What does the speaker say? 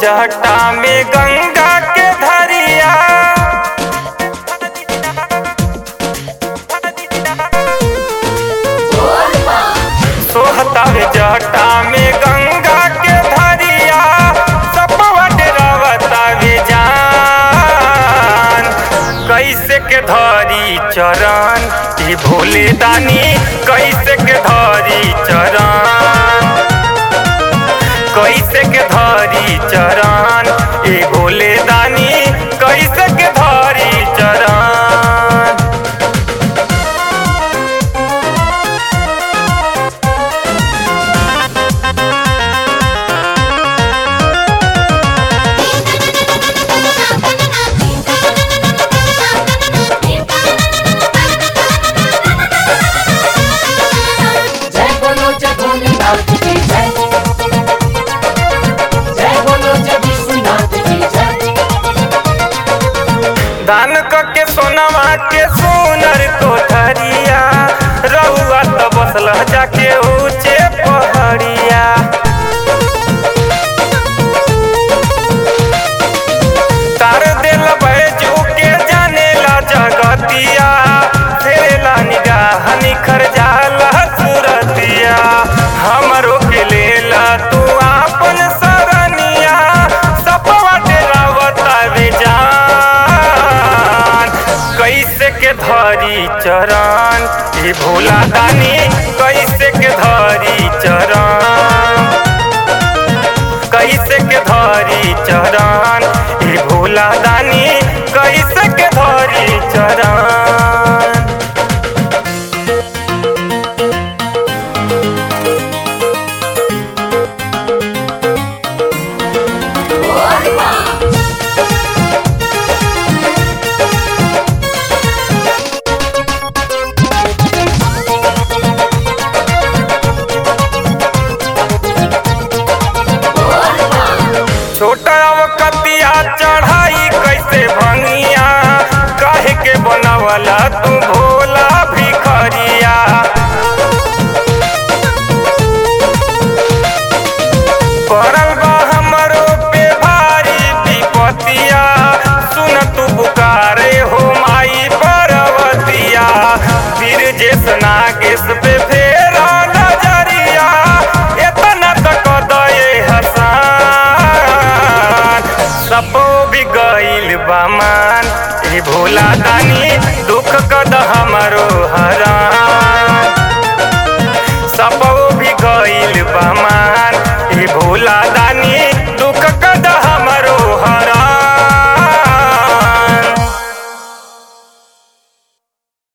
जटा में गंगा के धरिया सोहतावे जटा में गंगा के धरिया सपवा डेरावतावे जान कैसे के धरी चरण ये भोले दानी कैसे के धरी चरण कैसे के धरी चरण ए भोले दानी कैसे के धरी चरण दान के सोनवा के सोनर को धरिया रहुआ तो बसल जाके ऊंचे पहड़िया तार दिल बैजू के जानेला जगतिया फेरेला निगाह निखर जाला सूरतिया हमरो के लेला तू आपन सरनिया सपवा डेरावतावे जान कैसे के धरी चरण ये भोला दानी कैसे के धरी चरण कैसे के धरी चरण ये भोला दानी कैसे के धरी चरण छोटा अवकतिया चढ़ाई कैसे भंगिया काहे के बनवला तू भोला भिखरिया पड़ल बा हमरो पे भारी विपतिया सुन तू पुकारे हो माई पर्वतिया फिर जेस नागेश पे फेरा नजरिया एतना तक दये हसान सपो भी गइल बा मान ए भोला दानी दुख कद हमरो हरा